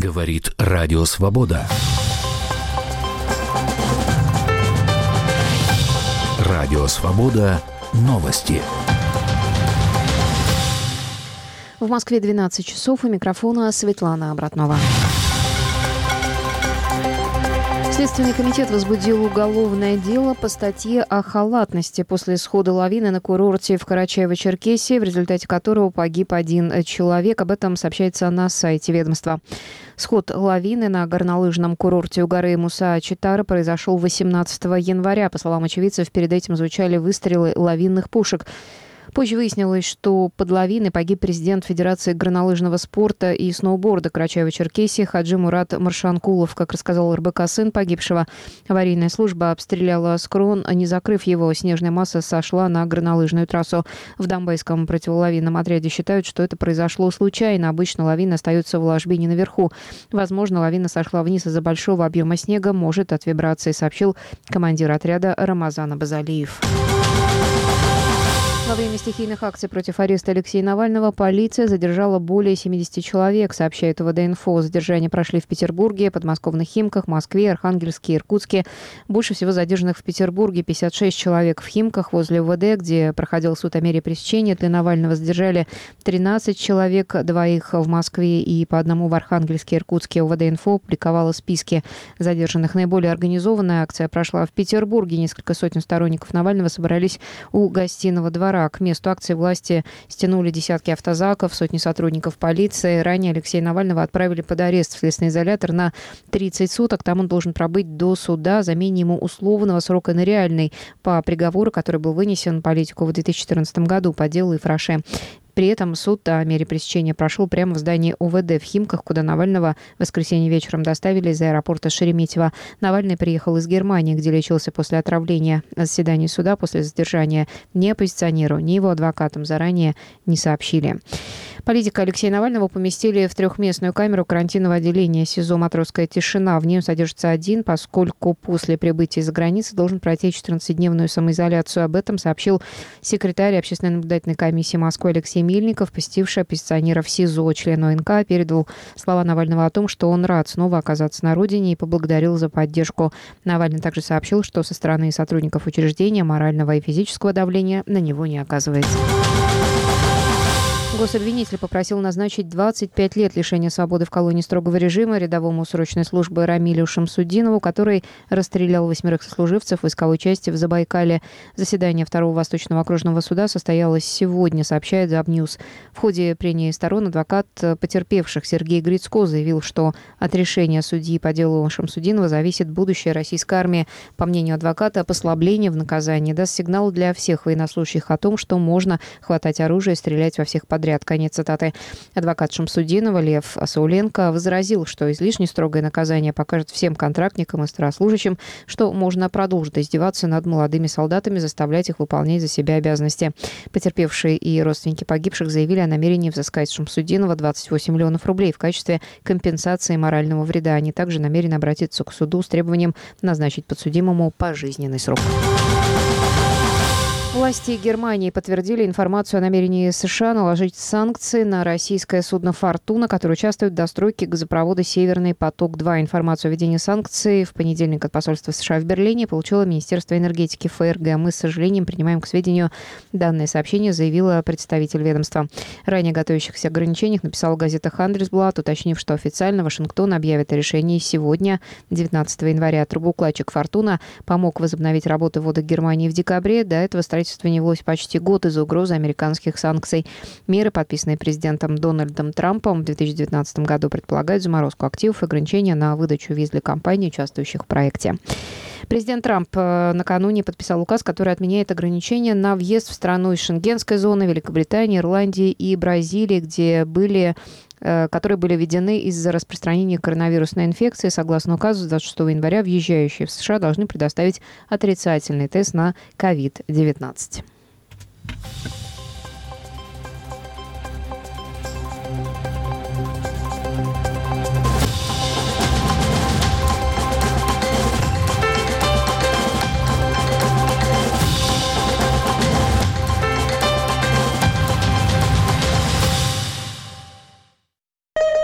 Говорит Радио Свобода. Радио Свобода. Новости. В Москве 12 часов. У микрофона Светлана Обратнова. Следственный комитет возбудил уголовное дело по статье о халатности после схода лавины на курорте в Карачаево-Черкесии, в результате которого погиб один человек. Об этом сообщается на сайте ведомства. Сход лавины на горнолыжном курорте у горы Муса-Читара произошел 18 января. По словам очевидцев, перед этим звучали выстрелы лавинных пушек. Позже выяснилось, что под лавиной погиб президент Федерации горнолыжного спорта и сноуборда Карачаево-Черкесии Хаджи Мурат Маршанкулов. Как рассказал РБК сын погибшего, аварийная служба обстреляла склон, не закрыв его. Снежная масса сошла на горнолыжную трассу. В Донбайском противолавинном отряде считают, что это произошло случайно. Обычно лавина остается в ложбине наверху. Возможно, лавина сошла вниз из-за большого объема снега, может, от вибрации, сообщил командир отряда Рамазан Абазалиев. Во время стихийных акций против ареста Алексея Навального полиция задержала более 70 человек, сообщает УВД-инфо. Задержания прошли в Петербурге, подмосковных Химках, Москве, Архангельске, Иркутске. Больше всего задержанных в Петербурге, 56 человек. В Химках возле УВД, где проходил суд о мере пресечения для Навального, задержали 13 человек, двоих в Москве и по одному в Архангельске, Иркутске. УВД-инфо опубликовала списки задержанных. Наиболее организованная акция прошла в Петербурге. Несколько сотен сторонников Навального собрались у Гостиного двора. К месту акции власти стянули десятки автозаков, сотни сотрудников полиции. Ранее Алексея Навального отправили под арест в следственный изолятор на 30 суток. Там он должен пробыть до суда за минимум условного срока на реальный по приговору, который был вынесен политику в 2014 году по делу Ифраше. При этом суд о мере пресечения прошел прямо в здании УВД в Химках, куда Навального в воскресенье вечером доставили из аэропорта Шереметьево. Навальный приехал из Германии, где лечился после отравления. О заседании суда после задержания ни оппозиционеру, ни его адвокатам заранее не сообщили. Политика Алексея Навального поместили в трехместную камеру карантинного отделения СИЗО «Матросская тишина». В ней он содержится один, поскольку после прибытия из-за границы должен пройти 14-дневную самоизоляцию. Об этом сообщил секретарь Общественной наблюдательной комиссии Москвы Алексей Мельников, посетивший оппозиционеров СИЗО. Член ОНК передал слова Навального о том, что он рад снова оказаться на родине, и поблагодарил за поддержку. Навальный также сообщил, что со стороны сотрудников учреждения морального и физического давления на него не оказывается. Гособвинитель попросил назначить 25 лет лишения свободы в колонии строгого режима рядовому срочной службы Рамилю Шамсудинову, который расстрелял 8 сослуживцев в войсковой части в Забайкале. Заседание Второго Восточного окружного суда состоялось сегодня, сообщает Забньюз. В ходе прения сторон адвокат потерпевших Сергей Грицко заявил, что от решения судьи по делу Шамсудинова зависит будущее российской армии. По мнению адвоката, послабление в наказании даст сигнал для всех военнослужащих о том, что можно хватать оружие и стрелять во всех подряд. Конец цитаты. Адвокат Шамсудинова Лев Сауленко возразил, что излишне строгое наказание покажет всем контрактникам и старослужащим, что можно продолжить издеваться над молодыми солдатами, заставлять их выполнять за себя обязанности. Потерпевшие и родственники погибших заявили о намерении взыскать Шамсудинова 28 миллионов рублей в качестве компенсации морального вреда. Они также намерены обратиться к суду с требованием назначить подсудимому пожизненный срок. Власти Германии подтвердили информацию о намерении США наложить санкции на российское судно «Фортуна», которое участвует в достройке газопровода «Северный поток-2». Информацию о введении санкций в понедельник от посольства США в Берлине получило Министерство энергетики ФРГ. Мы с сожалением принимаем к сведению данное сообщение, заявила представитель ведомства. Ранее готовящихся ограничениях написала газета «Хандельсблат», уточнив, что официально Вашингтон объявит о решении сегодня, 19 января. Трубоукладчик «Фортуна» помог возобновить работу в водах Германии в декабре. До этого строительство не велось почти год из-за угрозы американских санкций. Меры, подписанные президентом Дональдом Трампом в 2019 году, предполагают заморозку активов и ограничения на выдачу виз для компаний, участвующих в проекте. Президент Трамп накануне подписал указ, который отменяет ограничения на въезд в страну из Шенгенской зоны, Великобритании, Ирландии и Бразилии, которые были введены из-за распространения коронавирусной инфекции. Согласно указу, с 26 января въезжающие в США должны предоставить отрицательный тест на COVID-19.